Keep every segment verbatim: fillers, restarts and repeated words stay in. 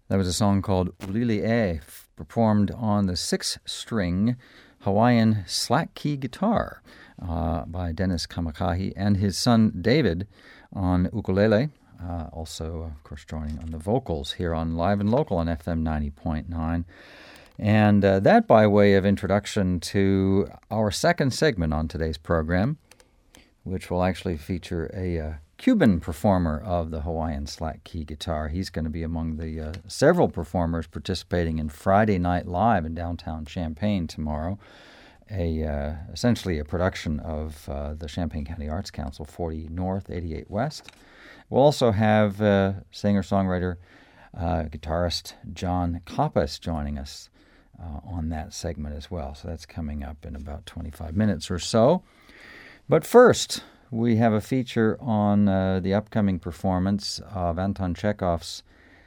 That was a song called Ulilie, performed on the six-string Hawaiian slack key guitar uh, by Dennis Kamakahi, and his son David on ukulele, uh, also, of course, joining on the vocals here on Live and Local on F M ninety point nine. And uh, that by way of introduction to our second segment on today's program, which will actually feature a uh, Cuban performer of the Hawaiian slack key guitar. He's going to be among the uh, several performers participating in Friday Night Live in downtown Champaign tomorrow, a uh, essentially a production of uh, the Champaign County Arts Council, forty North, eighty-eight West. We'll also have uh, singer-songwriter, uh, guitarist John Koppas joining us uh, on that segment as well. So that's coming up in about twenty-five minutes or so. But first, we have a feature on uh, the upcoming performance of Anton Chekhov's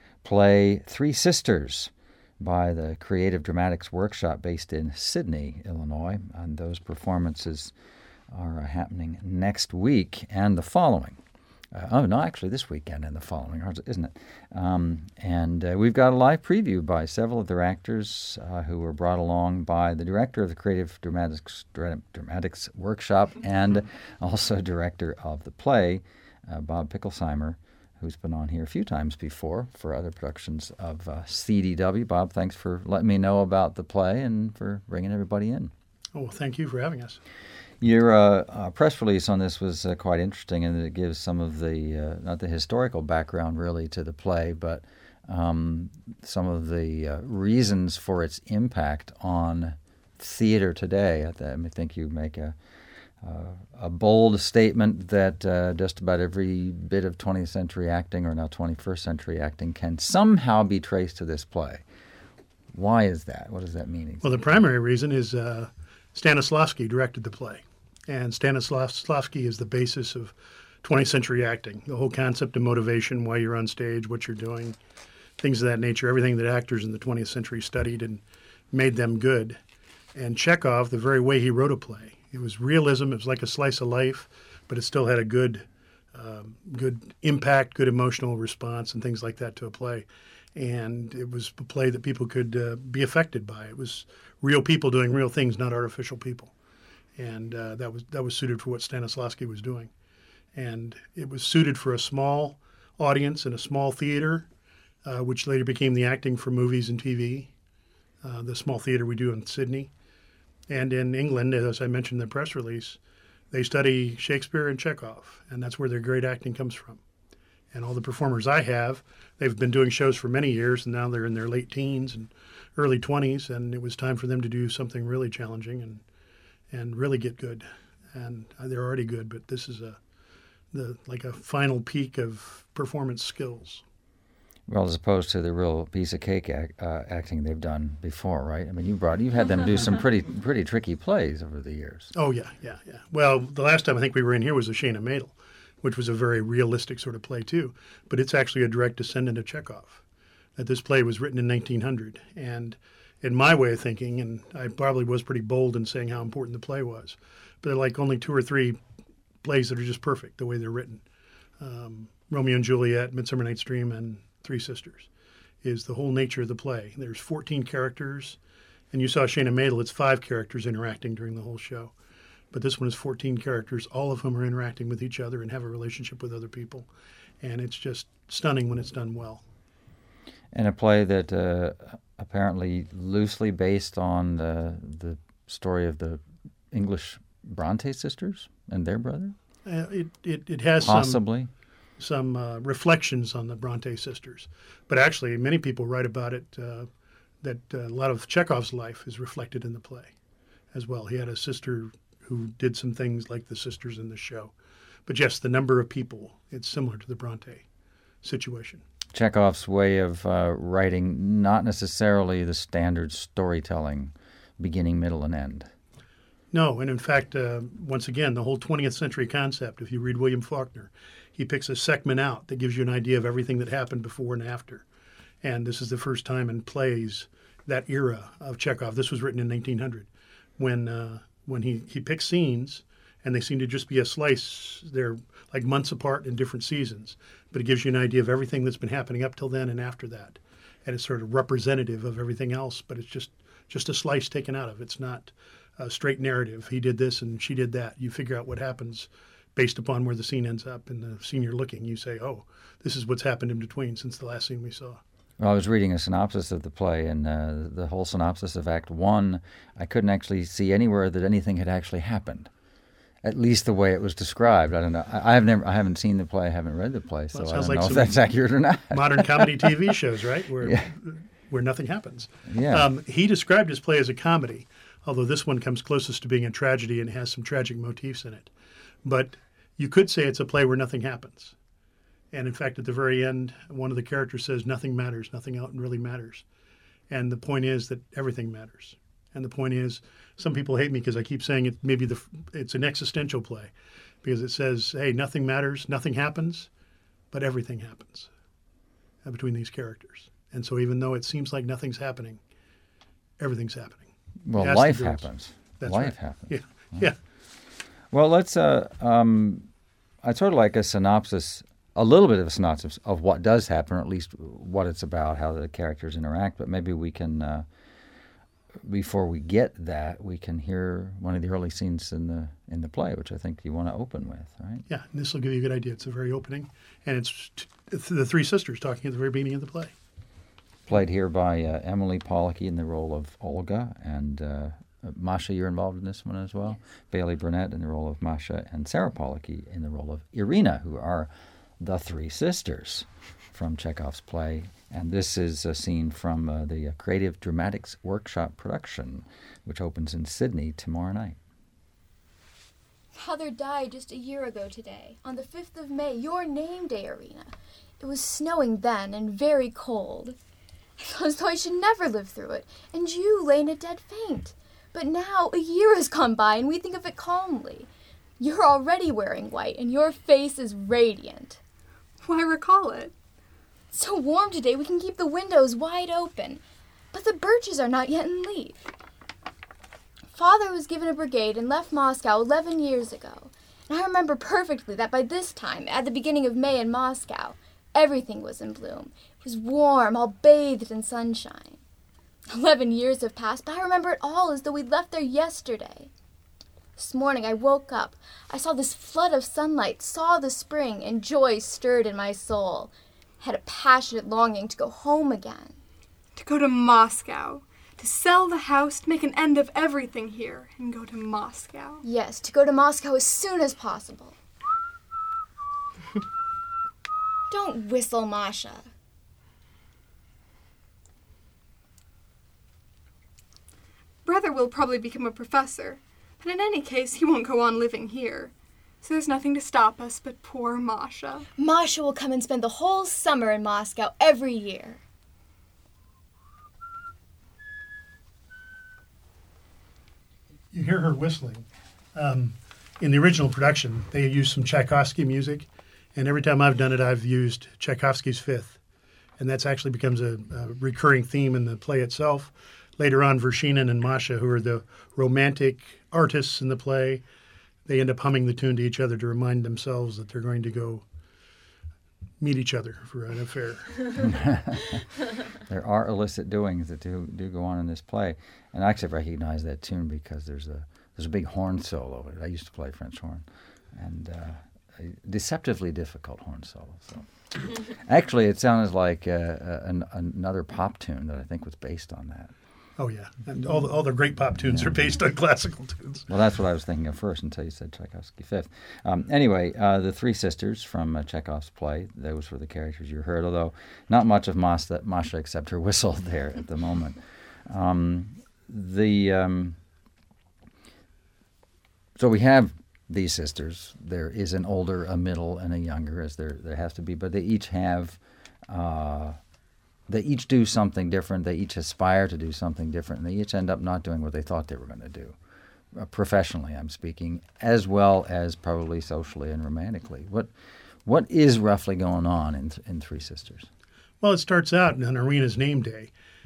play Three Sisters by the Creative Dramatics Workshop based in Sydney, Illinois. And those performances are uh, happening next week and the following. Uh, oh, no, actually this weekend and the following, isn't it? Um, and uh, we've got a live preview by several of their actors uh, who were brought along by the director of the Creative Dramatics, Dramatics Workshop and also director of the play, uh, Bob Picklesheimer, who's been on here a few times before for other productions of uh, C D W. Bob, thanks for letting me know about the play and for bringing everybody in. Oh, well, thank you for having us. Your uh, uh, press release on this was uh, quite interesting, and it gives some of the, uh, not the historical background really to the play, but um, some of the uh, reasons for its impact on theater today. I, th- I think you make a, uh, a bold statement that uh, just about every bit of twentieth century acting, or now twenty-first century acting, can somehow be traced to this play. Why is that? What does that mean? Well, the primary reason is uh, Stanislavski directed the play. And Stanislavski is the basis of twentieth century acting, the whole concept of motivation, why you're on stage, what you're doing, things of that nature, everything that actors in the twentieth century studied and made them good. And Chekhov, the very way he wrote a play, it was realism, it was like a slice of life, but it still had a good, um, good impact, good emotional response and things like that to a play. And it was a play that people could uh, be affected by. It was real people doing real things, not artificial people. And uh, that was that was suited for what Stanislavski was doing. And it was suited for a small audience in a small theater, uh, which later became the acting for movies and T V, uh, the small theater we do in Sydney. And in England, as I mentioned in the press release, they study Shakespeare and Chekhov, and that's where their great acting comes from. And all the performers I have, they've been doing shows for many years, and now they're in their late teens and early twenties, and it was time for them to do something really challenging and and really get good. And they're already good, but this is a the like a final peak of performance skills. Well, as opposed to the real piece of cake act, uh, acting they've done before, right? I mean, you brought you've had them do some pretty pretty tricky plays over the years. Oh yeah, yeah, yeah. Well, the last time I think we were in here was the Shana Madel, which was a very realistic sort of play too, but it's actually a direct descendant of Chekhov. That this play was written in nineteen hundred, and in my way of thinking, and I probably was pretty bold in saying how important the play was, but there are like only two or three plays that are just perfect the way they're written. Um, Romeo and Juliet, Midsummer Night's Dream, and Three Sisters is the whole nature of the play. There's fourteen characters, and you saw Shana Madel, it's five characters interacting during the whole show. But this one is fourteen characters, all of whom are interacting with each other and have a relationship with other people. And it's just stunning when it's done well. And a play that uh, apparently loosely based on the the story of the English Bronte sisters and their brother? Uh, it, it, it has Possibly. some, some uh, reflections on the Bronte sisters. But actually, many people write about it, uh, that uh, a lot of Chekhov's life is reflected in the play as well. He had a sister who did some things like the sisters in the show. But yes, the number of people, it's similar to the Bronte situation. Chekhov's way of uh, writing, not necessarily the standard storytelling, beginning, middle, and end. No, and in fact, uh, once again, the whole twentieth century concept, if you read William Faulkner, he picks a segment out that gives you an idea of everything that happened before and after. And this is the first time in plays, that era of Chekhov, this was written in nineteen hundred, when uh, when he, he picks scenes, and they seem to just be a slice. They're like months apart in different seasons. But it gives you an idea of everything that's been happening up till then and after that. and it's sort of representative of everything else, but it's just, just a slice taken out of it. It's not a straight narrative. He did this and she did that. You figure out what happens based upon where the scene ends up. And the scene you're looking, you say, oh, this is what's happened in between since the last scene we saw. Well, I was reading a synopsis of the play, and uh, the whole synopsis of Act One, I couldn't actually see anywhere that anything had actually happened. At least the way it was described. I don't know. I, I've never, I haven't seen the play. I haven't read the play, so Well, it I don't sounds like know if some that's accurate or not. Modern comedy T V shows, right? Where Yeah. where nothing happens. Yeah. Um, he described his play as a comedy, although this one comes closest to being a tragedy and has some tragic motifs in it. But you could say it's a play where nothing happens. And in fact, at the very end, one of the characters says, nothing matters, nothing else really matters. And the point is that everything matters. And the point is, some people hate me because I keep saying it. Maybe the it's an existential play because it says, hey, nothing matters, nothing happens, but everything happens uh, between these characters. And so even though it seems like nothing's happening, everything's happening. Well, Yes, life the girls. happens. That's life right. happens. Yeah, yeah. Well, let's. Uh, um, I'd sort of like a synopsis, a little bit of a synopsis of what does happen, or at least what it's about, how the characters interact. But maybe we can, uh, before we get that, we can hear one of the early scenes in the in the play, which I think you want to open with, right? Yeah, and this will give you a good idea. It's the very opening, and it's t- the three sisters talking at the very beginning of the play. Played here by uh, Emily Pollocky in the role of Olga, and uh, Masha, you're involved in this one as well. Yes. Bailey Burnett in the role of Masha, and Sarah Pollocky in the role of Irina, who are the three sisters from Chekhov's play. And this is a scene from uh, the Creative Dramatics Workshop production, which opens in Sydney tomorrow night. Father died just a year ago today, on the fifth of May, your name day, Irina. It was snowing then and very cold. I felt as though I should never live through it, and you lay in a dead faint. But now a year has gone by, and we think of it calmly. You're already wearing white, and your face is radiant. Why recall it? It's so warm today we can keep the windows wide open, but the birches are not yet in leaf. Father was given a brigade and left Moscow eleven years ago, and I remember perfectly that by this time, at the beginning of May in Moscow, everything was in bloom. It was warm, all bathed in sunshine. Eleven years have passed, but I remember it all as though we'd left there yesterday. This morning I woke up. I saw this flood of sunlight, saw the spring, and joy stirred in my soul. I had a passionate longing to go home again. To go to Moscow. To sell the house, to make an end of everything here, and go to Moscow. Yes, to go to Moscow as soon as possible. Don't whistle, Masha. Brother will probably become a professor, but in any case, he won't go on living here. So there's nothing to stop us but poor Masha. Masha will come and spend the whole summer in Moscow every year. You hear her whistling. Um, in the original production, they used some Tchaikovsky music, and every time I've done it, I've used Tchaikovsky's Fifth, and that's actually becomes a, a recurring theme in the play itself. Later on, Vershinin and Masha, who are the romantic artists in the play, they end up humming the tune to each other to remind themselves that they're going to go meet each other for an affair. There are illicit doings that do do go on in this play, and I actually recognize that tune because there's a there's a big horn solo. I used to play French horn, and uh, a deceptively difficult horn solo. So actually, it sounded like uh, an, another pop tune that I think was based on that. Oh, yeah. And all the, all the great pop tunes Yeah. are based on classical tunes. Well, that's what I was thinking of first until you said Tchaikovsky Fifth. Um, anyway, uh, the three sisters from uh, Chekhov's play, those were the characters you heard, although not much of Masha, Masha except her whistle there at the moment. Um, the um, So we have these sisters. There is an older, a middle, and a younger, as there, there has to be, but they each have... Uh, They each do something different. They each aspire to do something different. And they each end up not doing what they thought they were going to do. Uh, professionally, I'm speaking, as well as probably socially and romantically. What what is roughly going on in in Three Sisters? Well, it starts out on Irina's name day,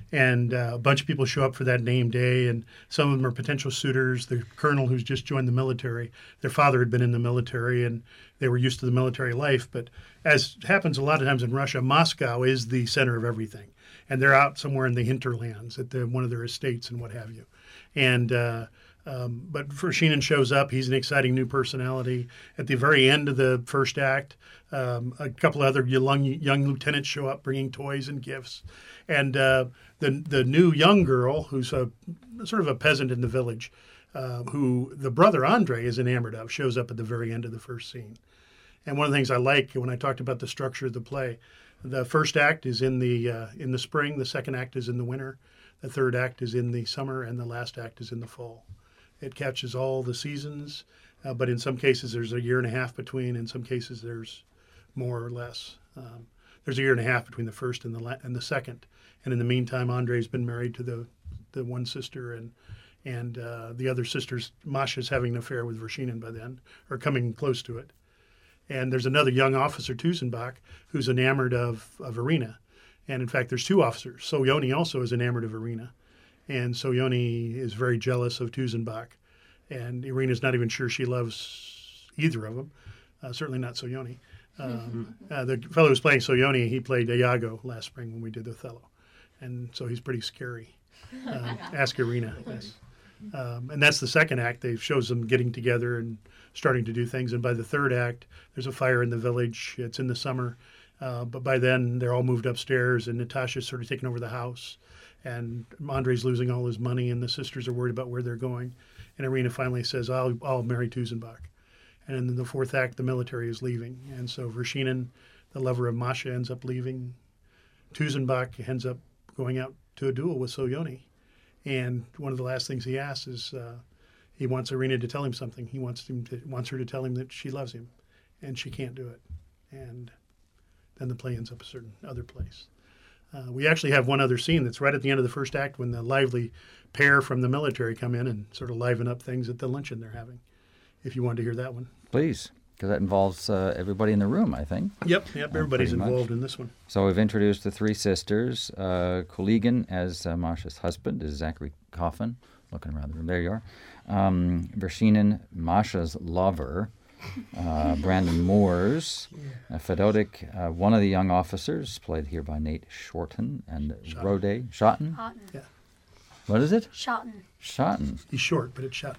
And uh, a bunch of people show up for that name day, and some of them are potential suitors. The colonel who's just joined the military, their father had been in the military, and they were used to the military life. But as happens a lot of times in Russia, Moscow is the center of everything. And they're out somewhere in the hinterlands at the, one of their estates and what have you. And uh, um, but Vershinin shows up. He's an exciting new personality. At the very end of the first act, um, a couple other young, young lieutenants show up bringing toys and gifts. And uh, the the new young girl, who's a sort of a peasant in the village, uh, who the brother Andre is enamored of, shows up at the very end of the first scene. And one of the things I like when I talked about the structure of the play, the first act is in the uh, in the spring, the second act is in the winter, the third act is in the summer, and the last act is in the fall. It catches all the seasons, uh, but in some cases there's a year and a half between. In some cases there's more or less. Um, there's a year and a half between the first and the la- and the second. And in the meantime, Andre's been married to the the one sister, and and uh, the other sister's, Masha's having an affair with Vershinin by then, or coming close to it. And there's another young officer, Tuzenbach, who's enamored of, of Irina. And in fact, there's two officers. Soyoni also is enamored of Irina. And Soyoni is very jealous of Tuzenbach. And Irina's not even sure she loves either of them, uh, certainly not Soyoni. Um, uh, the fellow who's playing Soyoni, he played Iago last spring when we did Othello. And so he's pretty scary. Uh, ask Irina. Yes. Um, and that's the second act. They shows them getting together and starting to do things. And by the third act, there's a fire in the village. It's in the summer. Uh, but by then, they're all moved upstairs, and Natasha's sort of taken over the house. And Andre's losing all his money, and the sisters are worried about where they're going. And Irina finally says, I'll, I'll marry Tuzenbach. And in the fourth act, the military is leaving. And so Vershinin, the lover of Masha, ends up leaving. Tuzenbach ends up going out to a duel with Soyoni. And one of the last things he asks is uh, he wants Irina to tell him something. He wants him to, wants her to tell him that she loves him, and she can't do it. And then the play ends up a certain other place. Uh, we actually have one other scene that's right at the end of the first act when the lively pair from the military come in and sort of liven up things at the luncheon they're having, if you want to hear that one. Please, because that involves uh, everybody in the room, I think. Yep, yep, everybody's uh, involved much. in this one. So we've introduced the three sisters. Uh, Kuligin as uh, Masha's husband is Zachary Coffin, looking around the room. There you are. Um, Vershinin, Masha's lover. Uh, Brandon Moores, uh, Fedotic, uh, one of the young officers, played here by Nate Shorten, and Schotten. Rode, Schotten? Schotten. Yeah. What is it? Schotten. Schotten. He's short, but it's shot.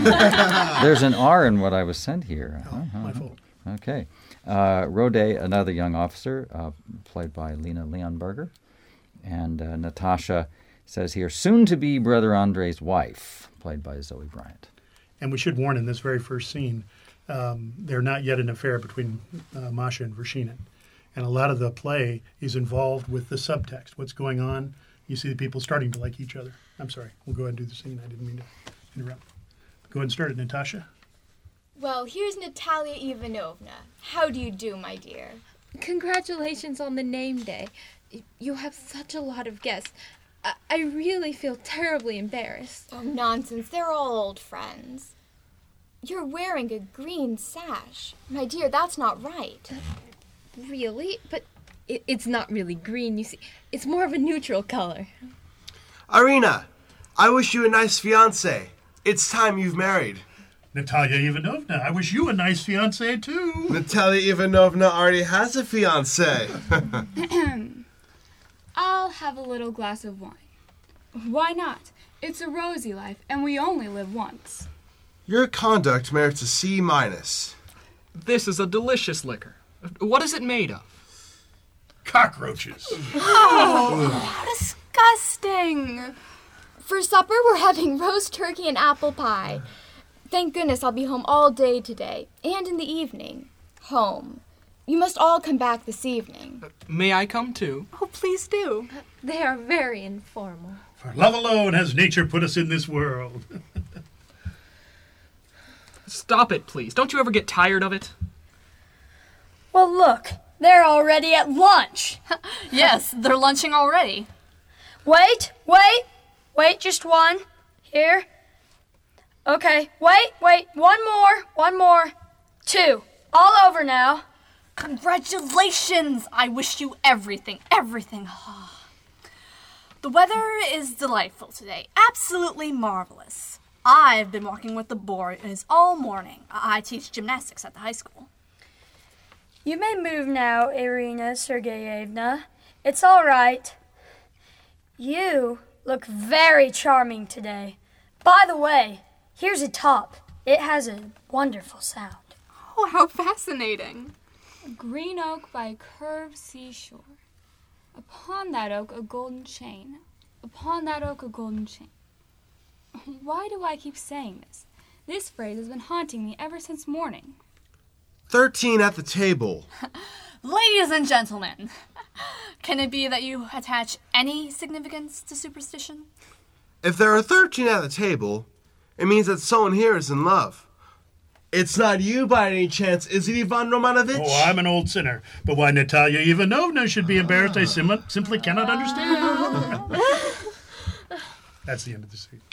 There's an R in what I was sent here. Oh, Uh-huh. my fault. Okay. Uh, Rode, another young officer, uh, played by Lena Leonberger. And uh, Natasha says here, soon-to-be Brother Andre's wife, played by Zoe Bryant. And we should warn in this very first scene, um, they're not yet an affair between uh, Masha and Vershinin. And a lot of the play is involved with the subtext, what's going on. You see the people starting to like each other. I'm sorry. We'll go ahead and do the scene. I didn't mean to interrupt. Go ahead and start it, Natasha. Well, here's Natalia Ivanovna. How do you do, my dear? Congratulations on the name day. You have such a lot of guests. I, I really feel terribly embarrassed. Oh, nonsense. They're all old friends. You're wearing a green sash. My dear, that's not right. Really? But it, it's not really green, you see. It's more of a neutral color. Irina, I wish you a nice fiancé. It's time you've married. Natalia Ivanovna, I wish you a nice fiancé, too. Natalia Ivanovna already has a fiancé. I'll have a little glass of wine. Why not? It's a rosy life, and we only live once. Your conduct merits a C minus. This is a delicious liquor. What is it made of? Cockroaches. Oh, how disgusting. For supper, we're having roast turkey and apple pie. Thank goodness I'll be home all day today, and in the evening. Home. You must all come back this evening. Uh, may I come too? Oh, please do. They are very informal. For love alone has nature put us in this world. Stop it, please. Don't you ever get tired of it? Well, look, they're already at lunch. Yes, they're lunching already. Wait, wait, wait, just one. Here. Okay, wait, wait, one more, one more. Two. All over now. Congratulations! I wish you everything, everything. The weather is delightful today. Absolutely marvelous. I've been walking with the boys all morning. I I teach gymnastics at the high school. You may move now, Irina Sergeyevna. It's all right. You look very charming today. By the way, here's a top. It has a wonderful sound. Oh, how fascinating. A green oak by a curved seashore. Upon that oak a golden chain. Upon that oak a golden chain. Why do I keep saying this? This phrase has been haunting me ever since morning. Thirteen at the table. Ladies and gentlemen, can it be that you attach any significance to superstition? If there are thirteen at the table, it means that someone here is in love. It's not you by any chance, is it, Ivan Romanovich? Oh, I'm an old sinner. But why Natalia Ivanovna should be embarrassed, I sim- simply cannot understand. That's the end of the scene.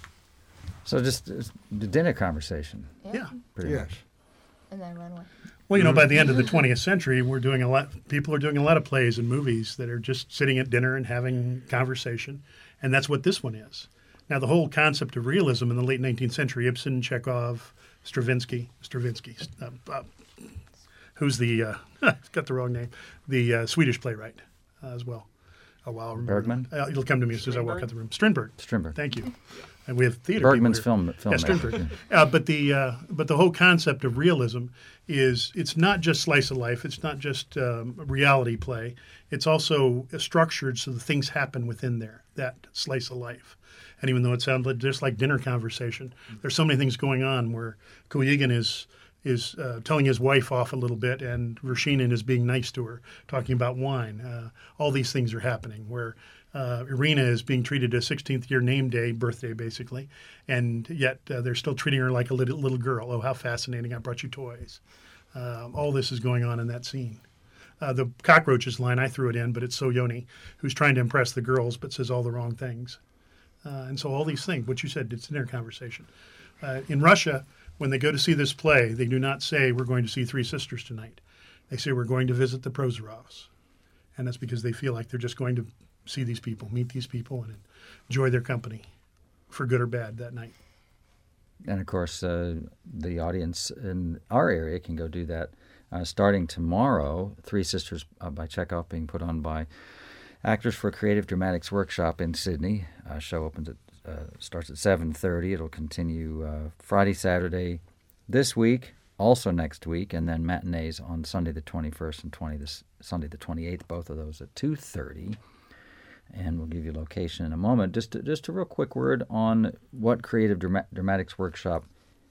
So just uh, the dinner conversation. Yeah. Pretty Yeah. much. And then run away. Well, you know, by the end of the twentieth century, we're doing a lot. People are doing a lot of plays and movies that are just sitting at dinner and having conversation, and that's what this one is. Now, the whole concept of realism in the late nineteenth century, Ibsen, Chekhov, Stravinsky, Stravinsky, uh, uh, who's the uh, got the wrong name, the uh, Swedish playwright uh, as well. Oh, wow, Bergman? Uh, it'll come to me as soon as I walk out the room. Strindberg. Strindberg. Thank you. And we have theater. Bergman's people here. film- Yeah, filmmaker. Strindberg. uh, but the uh, but the whole concept of realism is it's not just slice of life. It's not just um, reality play. It's also structured so the things happen within there, that slice of life. And even though it sounds like, just like dinner conversation, there's so many things going on where Kuyigin is is uh, telling his wife off a little bit, and Vershinin is being nice to her, talking about wine. Uh, all these things are happening where uh, Irina is being treated to a sixteenth year name day, birthday basically, and yet uh, they're still treating her like a little, little girl. Oh, how fascinating, I brought you toys. Um, all this is going on in that scene. Uh, the cockroaches line, I threw it in, but it's Soyoni, who's trying to impress the girls but says all the wrong things. Uh, and so all these things, what you said, it's in their conversation. Uh, in Russia, when they go to see this play, they do not say, we're going to see Three Sisters tonight. They say, we're going to visit the Prozorovs. And that's because they feel like they're just going to see these people, meet these people, and enjoy their company, for good or bad, that night. And, of course, uh, the audience in our area can go do that uh, starting tomorrow. Three Sisters uh, by Chekhov being put on by Actors for Creative Dramatics Workshop in Sydney. Uh, show opens at uh, starts at seven thirty. It'll continue uh, Friday, Saturday this week, also next week, and then matinees on Sunday the twenty-first and twenty this Sunday the twenty-eighth. Both of those at two thirty. And we'll give you location in a moment. Just to, just a real quick word on what Creative Drama- Dramatics Workshop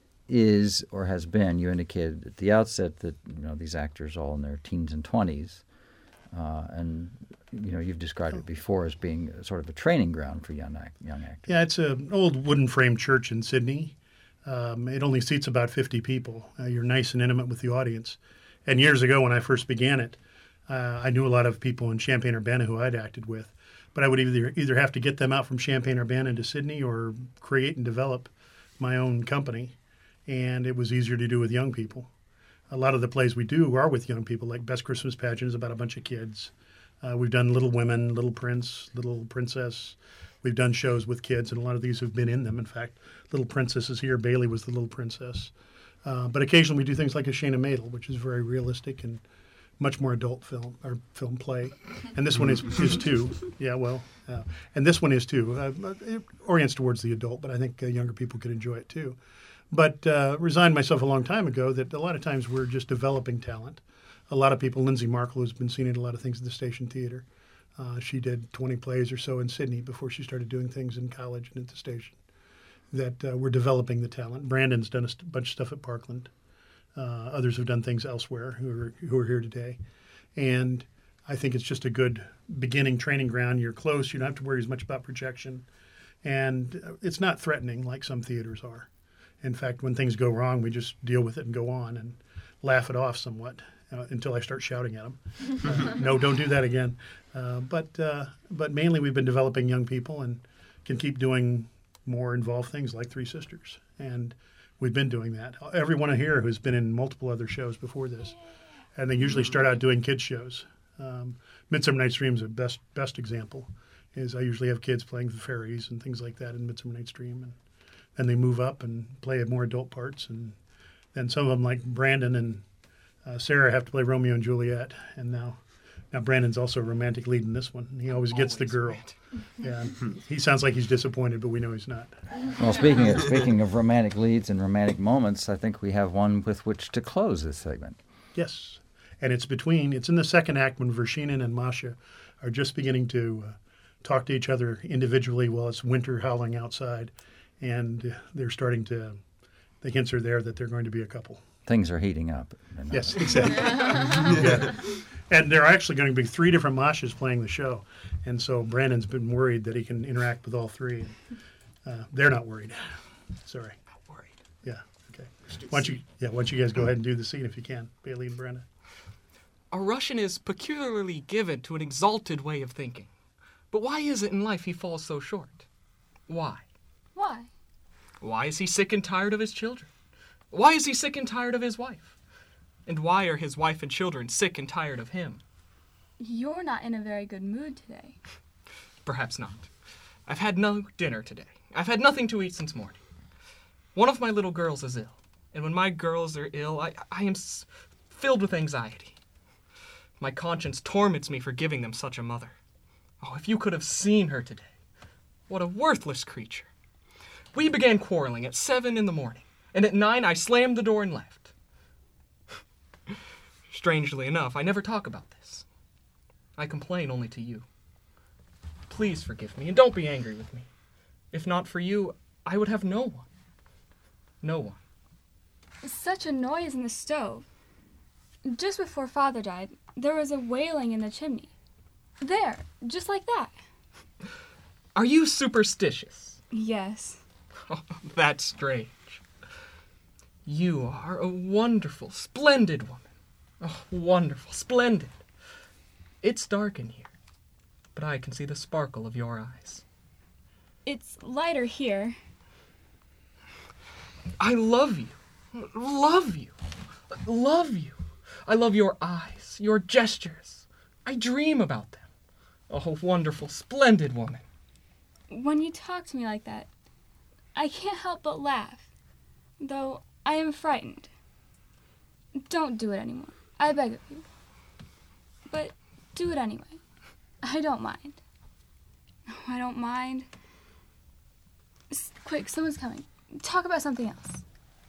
is or has been. You indicated at the outset that you know these actors are all in their teens and twenties, uh, and you know you've described it before as being sort of a training ground for young act- young actors. Yeah, it's an old wooden frame church in Sydney. Um, it only seats about fifty people. Uh, you're nice and intimate with the audience. And years ago, when I first began it, uh, I knew a lot of people in Champaign-Urbana who I'd acted with. But I would either either have to get them out from Champaign-Urbana to Sydney or create and develop my own company. And it was easier to do with young people. A lot of the plays we do are with young people, like Best Christmas Pageant is about a bunch of kids. Uh, we've done Little Women, Little Prince, Little Princess. We've done shows with kids, and a lot of these have been in them. In fact, Little Princess is here. Bailey was the Little Princess. Uh, but occasionally we do things like A Shayna Madel, which is very realistic and much more adult film or film play. And this one is, is too. Yeah, well, uh, and this one is too. Uh, it orients towards the adult, but I think uh, younger people could enjoy it too. But uh, resigned myself a long time ago that a lot of times we're just developing talent. A lot of people, Lindsay Markle has been seen in a lot of things at the Station Theater. Uh, she did twenty plays or so in Sydney before she started doing things in college and at the station. That uh, we're developing the talent. Brandon's done a st- bunch of stuff at Parkland. Uh, others have done things elsewhere who are who are here today. And I think it's just a good beginning training ground. You're close. You don't have to worry as much about projection. And it's not threatening like some theaters are. In fact, when things go wrong, we just deal with it and go on and laugh it off somewhat. Uh, until I start shouting at them. Uh, no, don't do that again. Uh, but uh, but mainly we've been developing young people and can keep doing more involved things like Three Sisters. And we've been doing that. Everyone here who's been in multiple other shows before this. And they usually start out doing kids shows. Um, Midsummer Night's Dream is a best best example. is I usually have kids playing the fairies and things like that in Midsummer Night's Dream, and then they move up and play more adult parts, and then some of them, like Brandon and uh, Sarah, have to play Romeo and Juliet, and now now Brandon's also a romantic lead in this one. He always gets the girl. Yeah, he sounds like he's disappointed, but we know he's not. Well, speaking of, speaking of romantic leads and romantic moments, I think we have one with which to close this segment. Yes, and it's between, it's in the second act when Vershinin and Masha are just beginning to uh, talk to each other individually while it's winter howling outside, and they're starting to, the hints are there that they're going to be a couple. Things are heating up. Yes, exactly. Yeah. And there are actually going to be three different Mashas playing the show, and so Brandon's been worried that he can interact with all three. Uh, they're not worried. Sorry. Not worried. Yeah. Okay. Why don't you? Yeah. Why don't you guys go ahead and do the scene if you can, Bailey and Brenda. A Russian is peculiarly given to an exalted way of thinking. But why is it in life he falls so short? Why? Why? Why is he sick and tired of his children? Why is he sick and tired of his wife? And why are his wife and children sick and tired of him? You're not in a very good mood today. Perhaps not. I've had no dinner today. I've had nothing to eat since morning. One of my little girls is ill, and when my girls are ill, I, I am s- filled with anxiety. My conscience torments me for giving them such a mother. Oh, if you could have seen her today. What a worthless creature. We began quarreling at seven in the morning, and at nine I slammed the door and left. Strangely enough, I never talk about this. I complain only to you. Please forgive me, and don't be angry with me. If not for you, I would have no one. No one. Such a noise in the stove. Just before Father died, there was a wailing in the chimney. There, just like that. Are you superstitious? Yes. Oh, that's strange. You are a wonderful, splendid woman. Oh, wonderful, splendid. It's dark in here, but I can see the sparkle of your eyes. It's lighter here. I love you. Love you. Love you. I love your eyes, your gestures. I dream about them. Oh, wonderful, splendid woman. When you talk to me like that, I can't help but laugh, though I am frightened. Don't do it anymore. I beg of you. But do it anyway. I don't mind. Oh, I don't mind. S- quick, someone's coming. Talk about something else.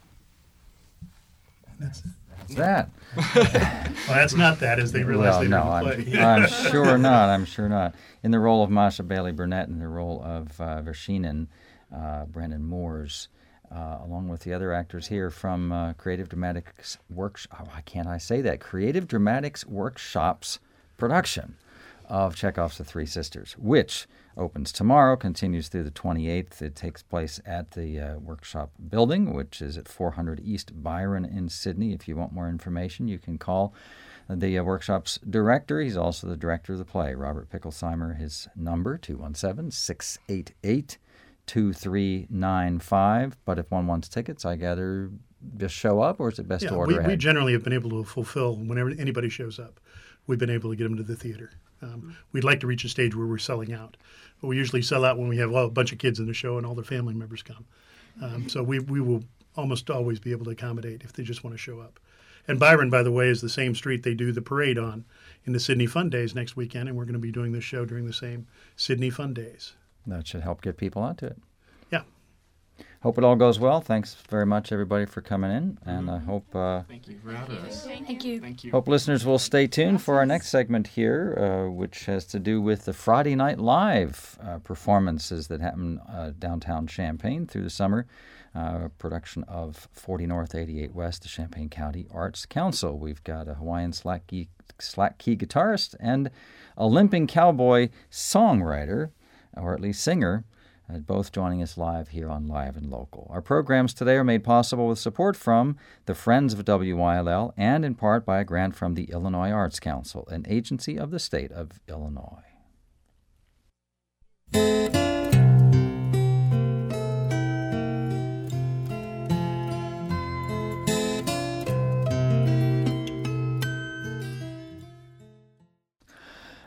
That's, That's that. well, that's not that, as they realize well, they no, didn't play. I'm, I'm sure not. I'm sure not. In the role of Masha Bailey Burnett, in the role of uh, Vershinin, uh, Brandon Moores, uh, along with the other actors here from uh, Creative Dramatics Workshop. Oh, why can't I say that? Creative Dramatics Workshop's production of Chekhov's The Three Sisters, which opens tomorrow, continues through the twenty-eighth. It takes place at the uh, Workshop building, which is at four hundred East Byron in Sydney. If you want more information, you can call the uh, Workshop's director. He's also the director of the play, Robert Picklesheimer. His number, two one seven, six eight eight, two three nine five. But if one wants tickets, I gather just show up, or is it best yeah, to order we, ahead? we generally have been able to fulfill whenever anybody shows up. We've been able to get them to the theater. Um, we'd like to reach a stage where we're selling out. But we usually sell out when we have well, a bunch of kids in the show and all their family members come. Um, so we, we will almost always be able to accommodate if they just want to show up. And Byron, by the way, is the same street they do the parade on in the Sydney Fun Days next weekend, and we're going to be doing this show during the same Sydney Fun Days. That should help get people out to it. Yeah. Hope it all goes well. Thanks very much, everybody, for coming in, and I hope uh, Thank you for having us. Thank you. Thank you. hope listeners will stay tuned for our next segment here, uh, which has to do with the Friday Night Live uh, performances that happen uh, downtown Champaign through the summer. Uh, production of forty North, eighty-eight West, the Champaign County Arts Council. We've got a Hawaiian slack key, slack key guitarist and a limping cowboy songwriter, or at least singer, uh, both joining us live here on Live and Local. Our programs today are made possible with support from the Friends of W Y L L and in part by a grant from the Illinois Arts Council, an agency of the state of Illinois.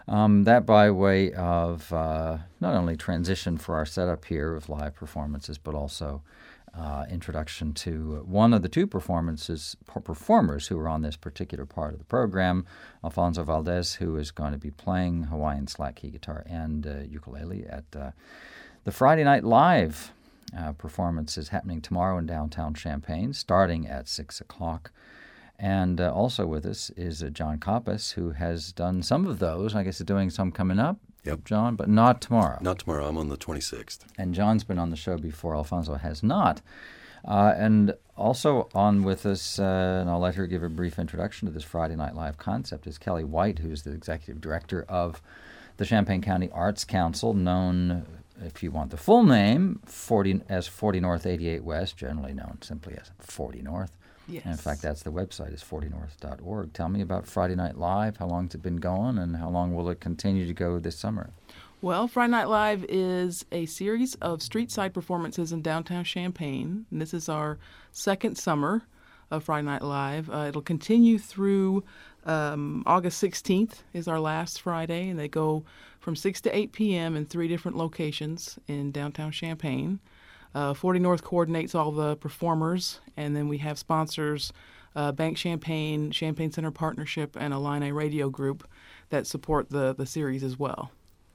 Um, that by way of uh, not only transition for our setup here of live performances, but also uh, introduction to one of the two performances performers who are on this particular part of the program, Alfonso Valdez, who is going to be playing Hawaiian slack key guitar and uh, ukulele at uh, the Friday Night Live uh, performance is happening tomorrow in downtown Champaign, starting at six o'clock. And uh, also with us is uh, John Koppas, who has done some of those. I guess he's doing some coming up, Yep. John, but not tomorrow. Not tomorrow. I'm on the twenty-sixth. And John's been on the show before. Alfonso has not. Uh, and also on with us, uh, and I'll let her give a brief introduction to this Friday Night Live concept, is Kelly White, who's the executive director of the Champaign County Arts Council, known, if you want the full name, forty as forty North eighty-eight West, generally known simply as forty North. Yes. And in fact, that's the website, is forty north dot org. Tell me about Friday Night Live. How long has it been going, and how long will it continue to go this summer? Well, Friday Night Live is a series of street-side performances in downtown Champaign, and this is our second summer of Friday Night Live. Uh, it'll continue through um, August sixteenth is our last Friday, and they go from six to eight p.m. in three different locations in downtown Champaign. Uh, forty North coordinates all the performers, and then we have sponsors, uh, Bank Champaign, Champaign Center Partnership, and Illini Radio Group that support the, the series as well.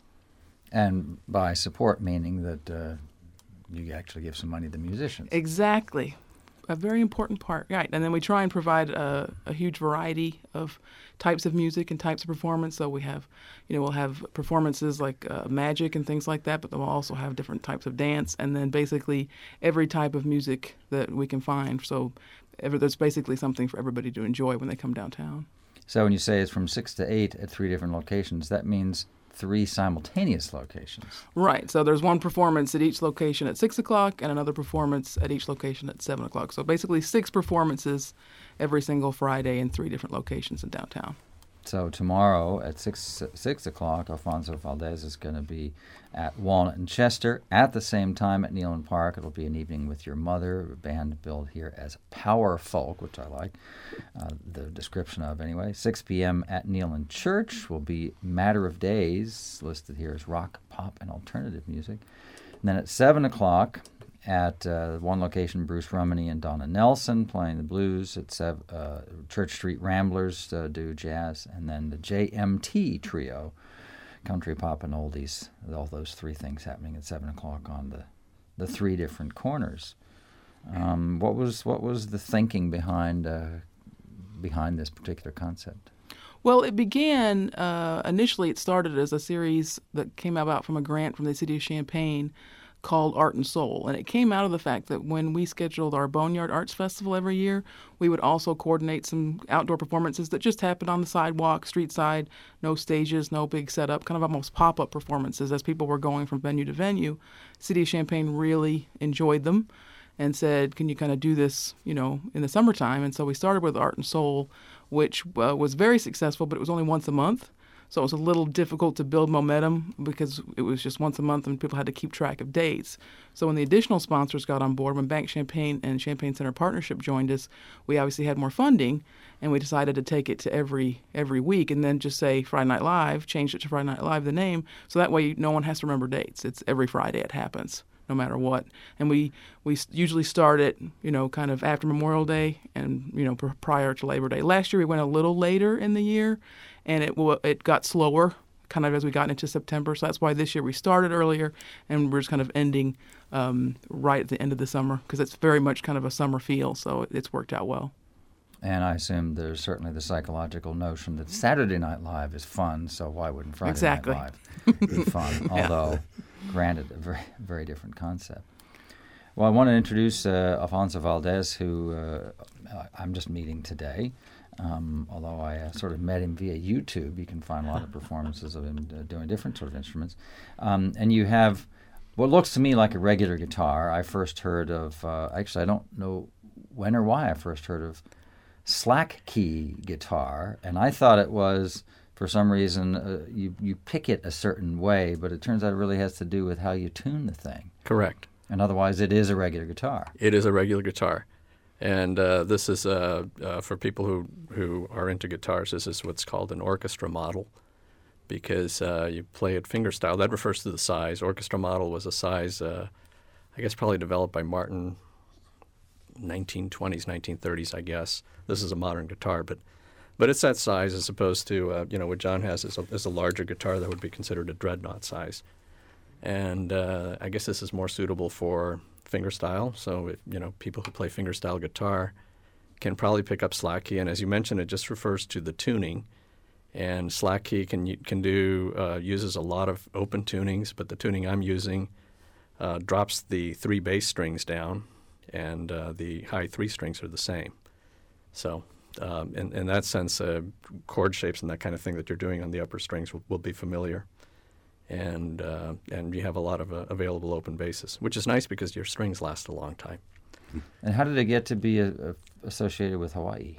And by support, meaning that uh, you actually give some money to the musicians. Exactly. A very important part, right. And then we try and provide a, a huge variety of types of music and types of performance. So we have, you know, we'll have performances like uh, magic and things like that, but then we'll also have different types of dance, and then basically every type of music that we can find. So every, there's basically something for everybody to enjoy when they come downtown. So when you say it's from six to eight at three different locations, that means three simultaneous locations. Right. So there's one performance at each location at six o'clock and another performance at each location at seven o'clock. So basically six performances every single Friday in three different locations in downtown. So tomorrow at six six o'clock, Alfonso Valdez is going to be at Walnut and Chester. At the same time at Neyland Park, it'll be an evening with your mother, a band billed here as Power Folk, which I like uh, the description of anyway. six p.m. at Neyland Church will be Matter of Days, listed here as rock, pop, and alternative music. And then at seven o'clock, at uh, one location, Bruce Rumney and Donna Nelson playing the blues. At Sev- uh, Church Street Ramblers uh, do jazz. And then the J M T Trio, country, pop, and oldies. All those three things happening at seven o'clock on the, the three different corners. Um, what was what was the thinking behind uh, behind this particular concept? Well, it began, uh, initially it started as a series that came about from a grant from the city of Champaign called Art and Soul. And it came out of the fact that when we scheduled our Boneyard Arts Festival every year, we would also coordinate some outdoor performances that just happened on the sidewalk, street side, no stages, no big setup, kind of almost pop-up performances as people were going from venue to venue. City of Champaign really enjoyed them and said, can you kind of do this, you know, in the summertime? And so we started with Art and Soul, which uh, was very successful, but it was only once a month. So it was a little difficult to build momentum because it was just once a month and people had to keep track of dates. So when the additional sponsors got on board, when Bank Champaign and Champaign Center Partnership joined us, we obviously had more funding, and we decided to take it to every every week and then just say Friday Night Live, changed it to Friday Night Live, the name, so that way no one has to remember dates. It's every Friday it happens, no matter what. And we, we usually start it, you know, kind of after Memorial Day and, you know, pr- prior to Labor Day. Last year we went a little later in the year, and it it got slower kind of as we got into September. So that's why this year we started earlier, and we're just kind of ending um, right at the end of the summer because it's very much kind of a summer feel, so it, it's worked out well. And I assume there's certainly the psychological notion that Saturday Night Live is fun, so why wouldn't Friday exactly. Night Live be fun? Yeah. Although, granted, a very, very different concept. Well, I want to introduce uh, Alfonso Valdez, who uh, I'm just meeting today. Um, although I uh, sort of met him via YouTube. You can find a lot of performances of him uh, doing different sort of instruments. Um, and you have what looks to me like a regular guitar. I first heard of, uh, actually I don't know when or why I first heard of slack key guitar, and I thought it was, for some reason, uh, you, you pick it a certain way, but it turns out it really has to do with how you tune the thing. Correct. And otherwise it is a regular guitar. It is a regular guitar. And uh, this is, uh, uh, for people who, who are into guitars, this is what's called an orchestra model. because uh, you play it fingerstyle. That refers to the size. Orchestra model was a size, uh, I guess, probably developed by Martin, nineteen twenties, nineteen thirties, I guess. This is a modern guitar, but but it's that size as opposed to uh, you know what John has is a, is a larger guitar that would be considered a dreadnought size, and uh, I guess this is more suitable for fingerstyle. So if, you know people who play fingerstyle guitar can probably pick up slack key, and as you mentioned, it just refers to the tuning. And slack key can can do uh, uses a lot of open tunings, but the tuning I'm using uh, drops the three bass strings down, and uh, the high three strings are the same. So um, in, in that sense, uh, chord shapes and that kind of thing that you're doing on the upper strings will, will be familiar. And uh, and you have a lot of uh, available open basses, which is nice because your strings last a long time. And how did it get to be a, a, associated with Hawaii?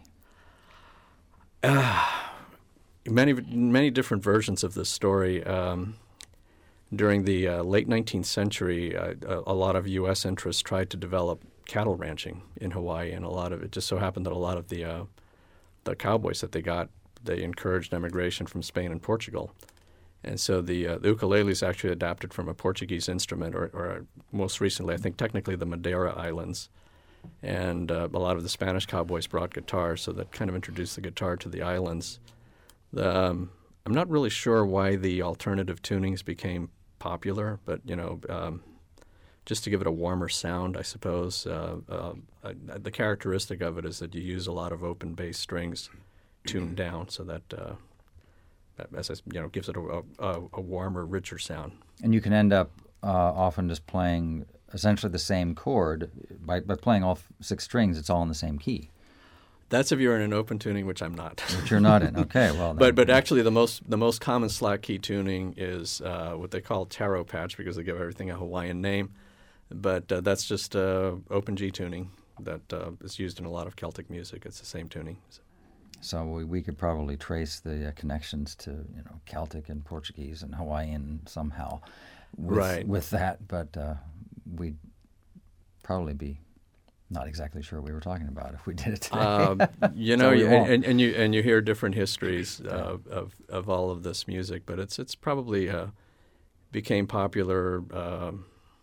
Uh, many many different versions of this story. Um, during the uh, late nineteenth century, uh, a, a lot of U S interests tried to develop cattle ranching in Hawaii, and a lot of it just so happened that a lot of the uh, the cowboys that they got, they encouraged emigration from Spain and Portugal. And so the, uh, the ukulele is actually adapted from a Portuguese instrument, or, or most recently, I think technically the Madeira Islands. And uh, a lot of the Spanish cowboys brought guitars, so that kind of introduced the guitar to the islands. The, um, I'm not really sure why the alternative tunings became popular, but, you know, um, just to give it a warmer sound, I suppose. Uh, uh, uh, the characteristic of it is that you use a lot of open bass strings tuned down, so that... Uh, as I, you know, gives it a, a, a warmer, richer sound. And you can end up uh, often just playing essentially the same chord. By, by playing all six strings, it's all in the same key. That's if you're in an open tuning, which I'm not. Which you're not in. Okay, well. but but actually, the most the most common slack key tuning is uh, what they call taro patch, because they give everything a Hawaiian name. But uh, that's just uh, open G tuning that uh, is used in a lot of Celtic music. It's the same tuning. So. So we, we could probably trace the uh, connections to, you know, Celtic and Portuguese and Hawaiian somehow with, right. with that, but uh, we'd probably be not exactly sure what we were talking about if we did it today. Uh, you know, so you, and, and you and you hear different histories uh, of of all of this music, but it's it's probably uh, became popular. Um,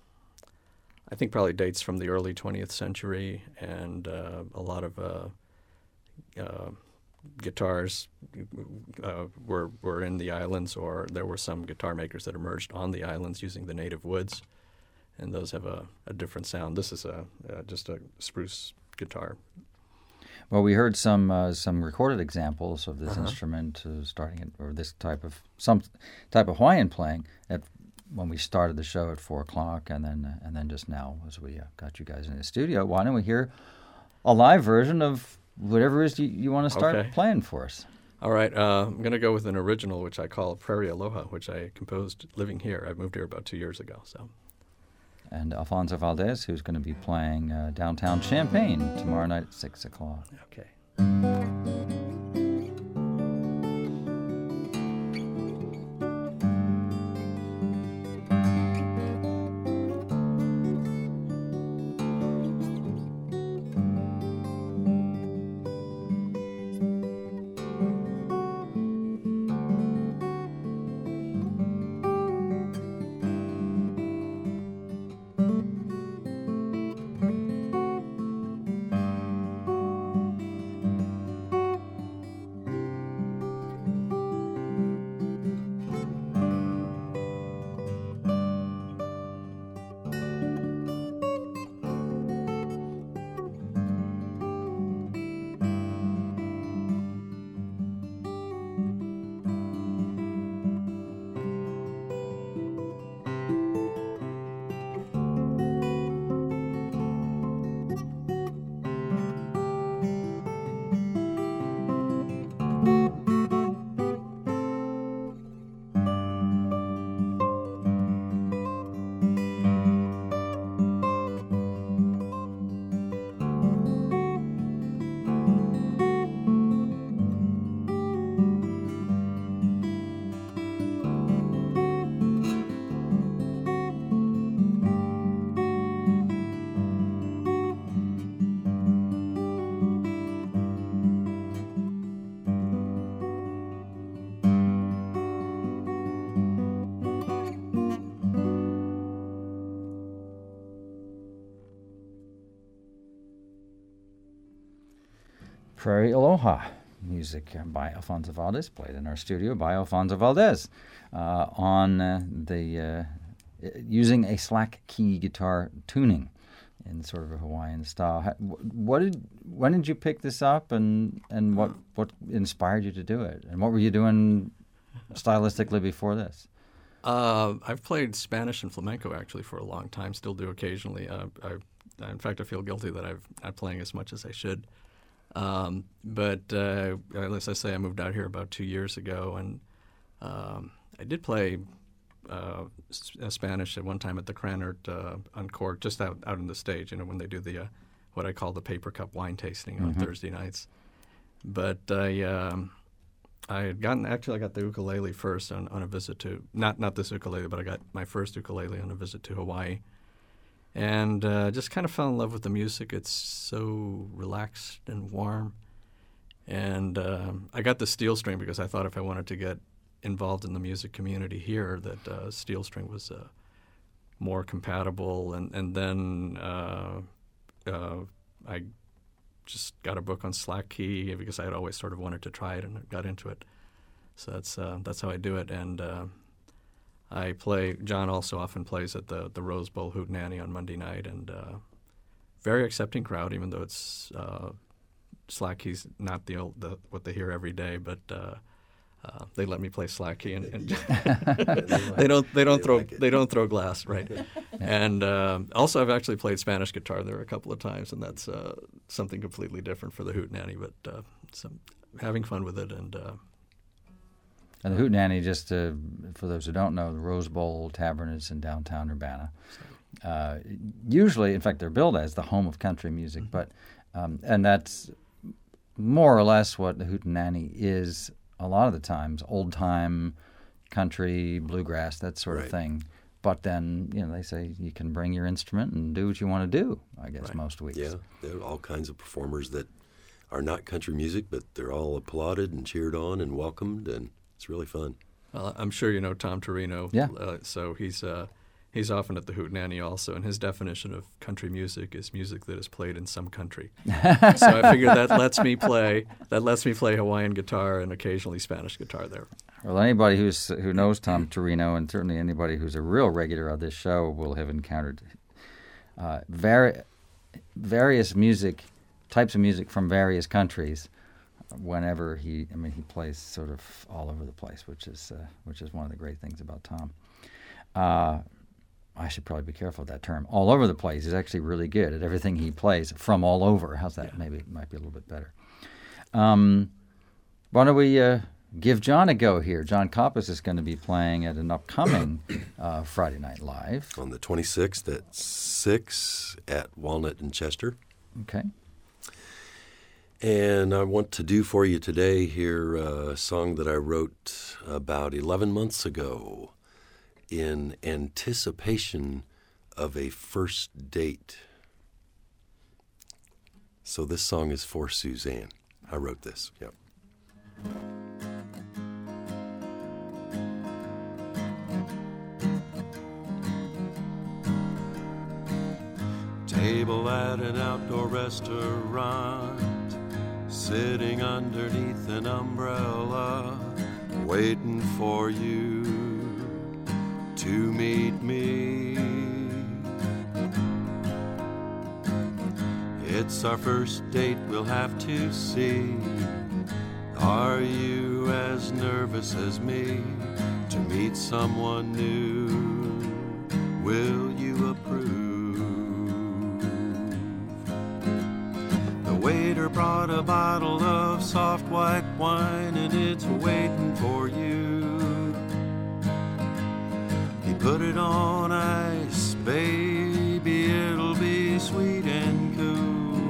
I think probably dates from the early twentieth century, and uh, a lot of. Uh, uh, guitars uh, were were in the islands, or there were some guitar makers that emerged on the islands using the native woods, and those have a, a different sound. This is a uh, just a spruce guitar. Well, we heard some uh, some recorded examples of this uh-huh. instrument uh, starting at, or this type of some type of Hawaiian playing at when we started the show at four o'clock, and then uh, and then just now as we uh, got you guys in the studio. Why don't we hear a live version of whatever it is you, you want to start okay. playing for us? All right. Uh, I'm going to go with an original, which I call Prairie Aloha, which I composed living here. I moved here about two years ago. So. And Alfonso Valdez, who's going to be playing uh, downtown Champaign tomorrow night at six o'clock. Okay. Prairie Aloha, music by Alfonso Valdez, played in our studio by Alfonso Valdez, uh, on uh, the uh, using a slack key guitar tuning in sort of a Hawaiian style. What did when did you pick this up, and and what what inspired you to do it, and what were you doing stylistically before this? Uh, I've played Spanish and flamenco actually for a long time. Still do occasionally. Uh, I, in fact, I feel guilty that I'm not playing as much as I should. Um, but uh, as I say, I moved out here about two years ago, and um, I did play uh, Spanish at one time at the Cranert uh, on Cork, just out, out on the stage. You know, when they do the uh, what I call the paper cup wine tasting on Mm-hmm. Thursday nights. But I. Um, I had gotten actually I got the ukulele first on, on a visit to not not this ukulele, but I got my first ukulele on a visit to Hawaii, and uh, just kind of fell in love with the music. It's so relaxed and warm, and um, I got the steel string because I thought if I wanted to get involved in the music community here, that uh, steel string was uh, more compatible, and and then uh, uh, I. just got a book on slack key because I had always sort of wanted to try it and got into it. So that's uh, that's how I do it. And uh, I play. John also often plays at the the Rose Bowl Hootenanny on Monday night, and uh, very accepting crowd, even though it's uh, slack key's not the, old, the what they hear every day, but. Uh, Uh, they let me play slack key, and, and they don't they don't They throw like it. they don't throw glass, right? And um, also, I've actually played Spanish guitar there a couple of times, and that's uh, something completely different for the Hootenanny. But uh, some, having fun with it, and uh, And the Hootenanny, just uh, for those who don't know, the Rose Bowl Tavern is in downtown Urbana. Uh, usually, in fact, they're billed as the home of country music, Mm-hmm. but um, and that's more or less what the Hootenanny is. A lot of the times, old-time country, bluegrass, that sort Right. of thing. But then, you know, they say you can bring your instrument and do what you want to do, I guess, Right. most weeks. Yeah, there are all kinds of performers that are not country music, but they're all applauded and cheered on and welcomed, and it's really fun. well, I'm sure you know Tom Torino. Yeah. Uh, so he's uh, he's often at the Hootenanny also, and his definition of country music is music that is played in some country. So I figure that lets me play that lets me play Hawaiian guitar and occasionally Spanish guitar there. Well, anybody who's who knows Tom Torino, and certainly anybody who's a real regular on this show, will have encountered uh, vari- various music, types of music from various countries. Whenever he, I mean, he plays sort of all over the place, which is uh, which is one of the great things about Tom. Uh, I should probably be careful with that term. All over the place. He's actually really good at everything he plays from all over. How's that? Yeah. Maybe it might be a little bit better. Um, why don't we uh, give John a go here? John Koppas is going to be playing at an upcoming uh, Friday Night Live. On the twenty-sixth at six at Walnut and Chester. Okay. And I want to do for you today here a song that I wrote about eleven months ago in anticipation of a first date. So this song is for Suzanne. I wrote this. Yep. Table at an outdoor restaurant, sitting underneath an umbrella, waiting for you to meet me. It's our first date, we'll have to see. Are you as nervous as me to meet someone new? Will you approve? The waiter brought a bottle of soft white wine and it's waiting for you. He put it on ice, baby, it'll be sweet and cool.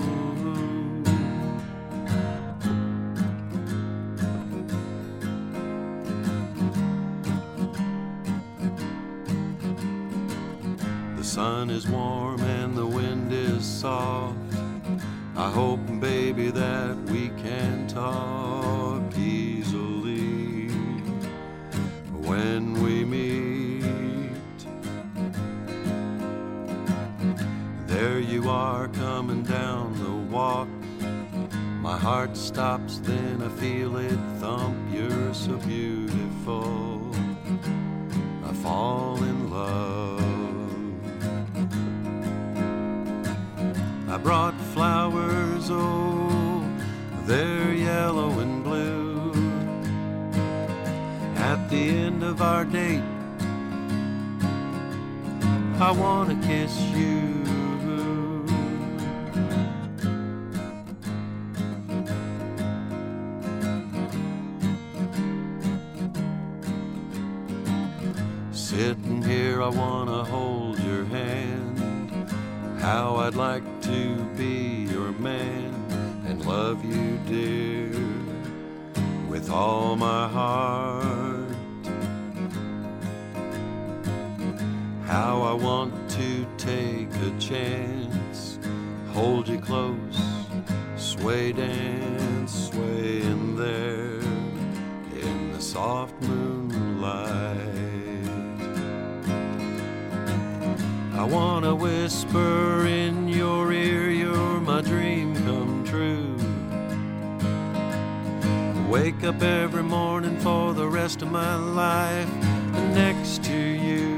The sun is warm and the wind is soft. I hope, baby, that we can talk easily when we meet. There you are coming down the walk. My heart heart stops, then I feel it thump. You're so beautiful, I fall in love. I brought flowers, oh, they're yellow and blue. At the end of our date, I wanna kiss you. Sitting here, I wanna hold your hand. How I'd like to be your man and love you, dear, with all my heart. How I want to take a chance, hold you close, sway dance, swaying there in the soft moonlight. I wanna whisper in your ear, you're my dream come true. Wake up every morning for the rest of my life next to you.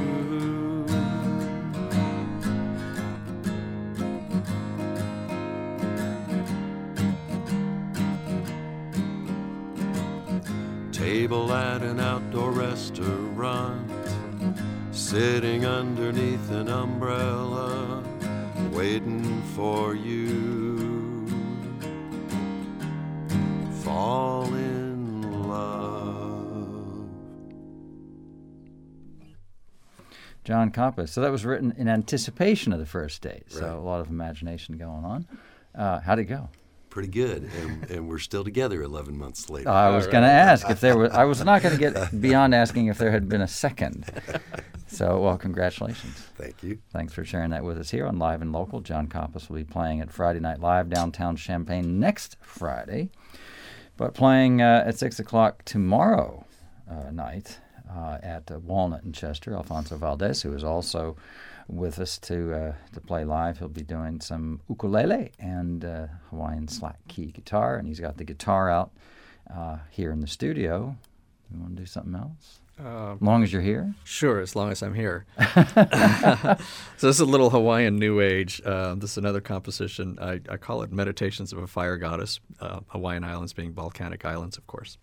Table at an outdoor restaurant, sitting underneath an umbrella, waiting for you. Fall in love. John Kompas. So that was written in anticipation of the first date. So Right. a lot of imagination going on. Uh, how'd it go? Pretty good, and, and we're still together eleven months later. I was going to ask if there was. I was not going to get beyond asking if there had been a second. So, well, congratulations. Thank you. Thanks for sharing that with us here on Live and Local. John Kompas will be playing at Friday Night Live downtown Champaign next Friday, but playing uh, at six o'clock tomorrow uh, night uh, at uh, Walnut in Chester. Alfonso Valdez, who is also with us to uh, to play live. He'll be doing some ukulele and uh, Hawaiian slack key guitar, and he's got the guitar out uh, here in the studio. You want to do something else? Uh, as long as you're here? Sure, as long as I'm here. So this is a little Hawaiian New Age. Uh, this is another composition. I, I call it Meditations of a Fire Goddess, uh, Hawaiian Islands being volcanic islands, of course.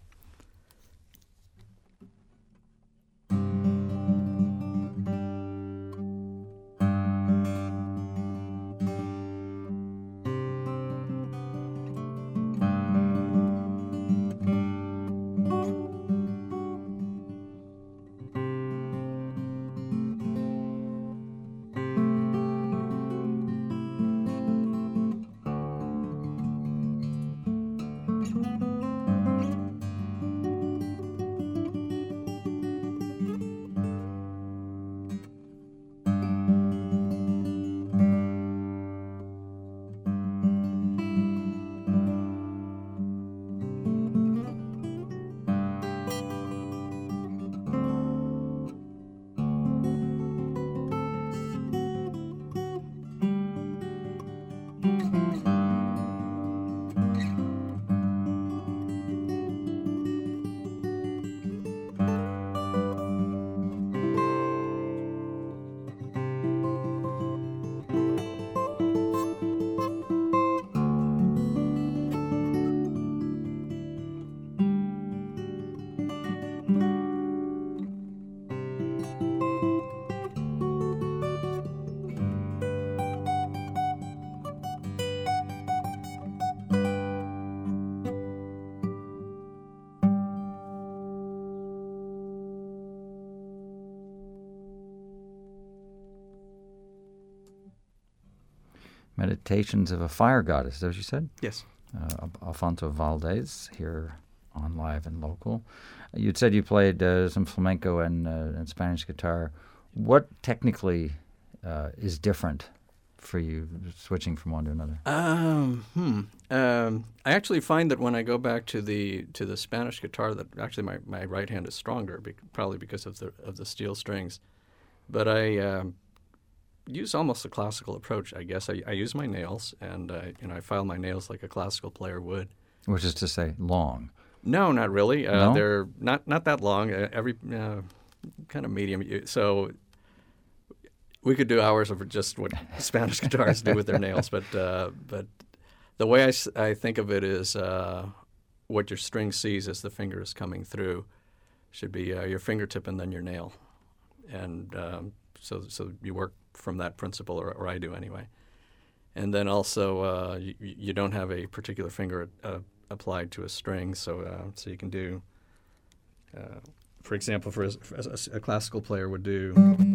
Meditations of a Fire Goddess, is that what you said? Yes. Uh, Alfonso Valdez here on Live and Local. You'd said you played uh, some flamenco and, uh, and Spanish guitar. What technically uh, is different for you switching from one to another? Um, hmm. Um, I actually find that when I go back to the to the Spanish guitar, that actually my, my right hand is stronger, be, probably because of the of the steel strings. But I um, use almost a classical approach, I guess. I, I use my nails, and I, you know, I file my nails like a classical player would. Which is to say, long. No, not really. Uh, No? They're not not that long. Uh, every uh, kind of medium. You- So we could do hours of just what Spanish guitarists do with their nails, but uh, but the way I, s- I think of it is uh, what your string sees as the finger is coming through should be uh, your fingertip and then your nail, and um, so so you work from that principle, or, or I do anyway. And then also uh, you, you don't have a particular finger uh, applied to a string, so uh, so you can do, uh, for example, for, a, for a, a classical player would do,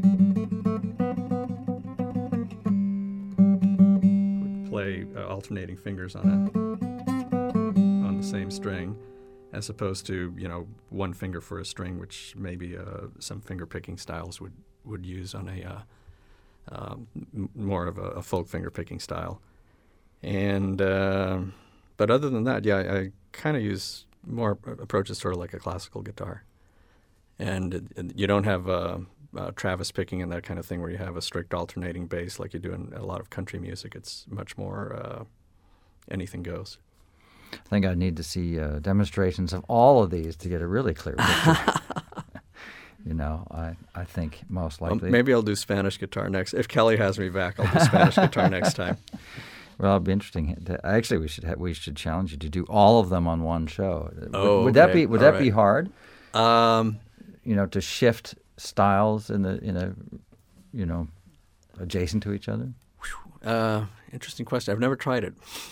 would play uh, alternating fingers on a on the same string, as opposed to you know one finger for a string, which maybe uh, some finger picking styles would would use on a uh, Um, m- more of a, a folk finger picking style, and uh, but other than that, yeah, I, I kind of use more approaches sort of like a classical guitar, and it, it- you don't have uh, uh, Travis picking and that kind of thing where you have a strict alternating bass like you do in a lot of country music. It's much more uh, anything goes. I think I need to see uh, demonstrations of all of these to get a really clear picture. You know, I, I think most Well, likely. maybe I'll do Spanish guitar next. If Kelly has me back, I'll do Spanish guitar next time. Well, it'd be interesting. To- Actually, we should ha- we should challenge you to do all of them on one show. Would- Oh, would, that okay. be would All that be right. hard? Um, you know, to shift styles in the in a you know adjacent to each other. Uh, interesting question. I've never tried it,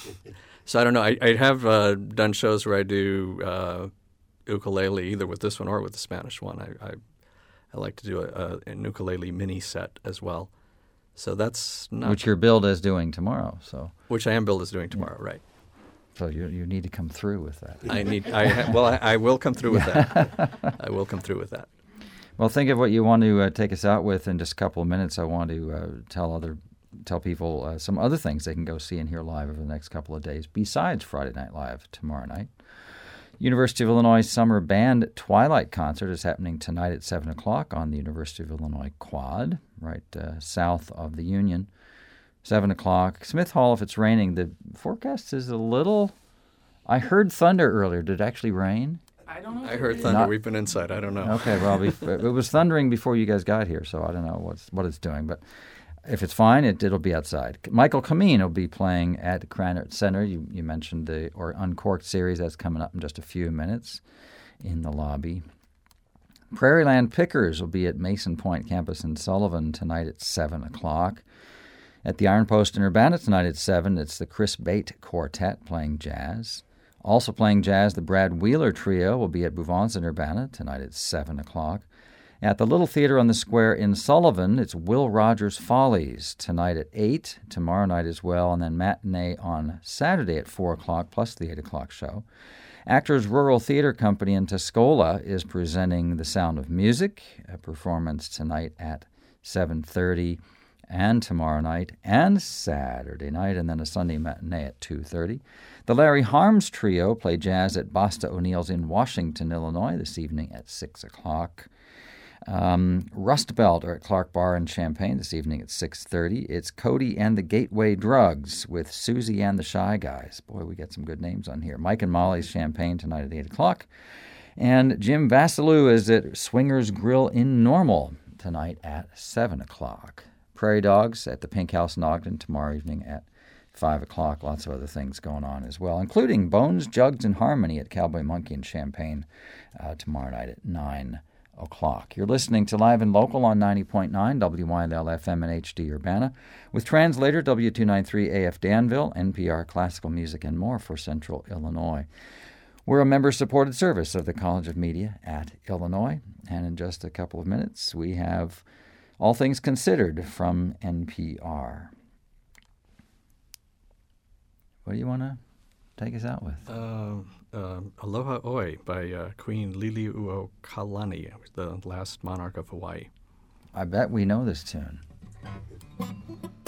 so I don't know. I, I have uh, done shows where I do uh, ukulele, either with this one or with the Spanish one. I I, I like to do a, a, an ukulele mini set as well. So that's not Which your build is doing tomorrow. So which I am billed as doing tomorrow, right? So you you need to come through with that. I need. I ha- well, I, I will come through with that. I will come through with that. Well, think of what you want to uh, take us out with in just a couple of minutes. I want to uh, tell other tell people uh, some other things they can go see and hear live over the next couple of days besides Friday Night Live tomorrow night. University of Illinois Summer Band Twilight Concert is happening tonight at seven o'clock on the University of Illinois Quad, right uh, south of the Union. seven o'clock. Smith Hall, if it's raining, the forecast is a little... I heard thunder earlier. Did it actually rain? I don't know. I heard thunder. Not- We've been inside. I don't know. Okay, well, bef- it was thundering before you guys got here, so I don't know what's, what it's doing. But if it's fine, it, it'll be outside. Michael Kameen will be playing at Krannert Center. You, you mentioned the or Uncorked series. That's coming up in just a few minutes in the lobby. Prairieland Pickers will be at Mason Point Campus in Sullivan tonight at seven o'clock. At the Iron Post in Urbana tonight at seven, it's the Chris Bate Quartet playing jazz. Also playing jazz, the Brad Wheeler Trio will be at Bouvance in Urbana tonight at seven o'clock. At the Little Theater on the Square in Sullivan, it's Will Rogers Follies tonight at eight, tomorrow night as well, and then matinee on Saturday at four o'clock, plus the eight o'clock show. Actors Rural Theater Company in Tuscola is presenting The Sound of Music, a performance tonight at seven thirty, and tomorrow night, and Saturday night, and then a Sunday matinee at two thirty. The Larry Harms Trio play jazz at Basta O'Neill's in Washington, Illinois, this evening at six o'clock. Um, Rust Belt are at Clark Bar in Champaign this evening at six thirty. It's Cody and the Gateway Drugs with Susie and the Shy Guys. Boy, we got some good names on here. Mike and Molly's Champaign tonight at eight o'clock. And Jim Vassalou is at Swingers Grill in Normal tonight at seven o'clock. Prairie Dogs at the Pink House in Ogden tomorrow evening at five o'clock. Lots of other things going on as well, including Bones, Jugs, and Harmony at Cowboy Monkey in Champaign uh, tomorrow night at nine o'clock. You're listening to Live and Local on ninety point nine W Y L L F M and H D Urbana with translator W two ninety-three A F Danville, N P R Classical Music, and more for Central Illinois. We're a member-supported service of the College of Media at Illinois, and in just a couple of minutes we have All Things Considered from N P R. What do you want to take us out with? Uh, uh, Aloha Oi by uh, Queen Liliuokalani, the last monarch of Hawaii. I bet we know this tune.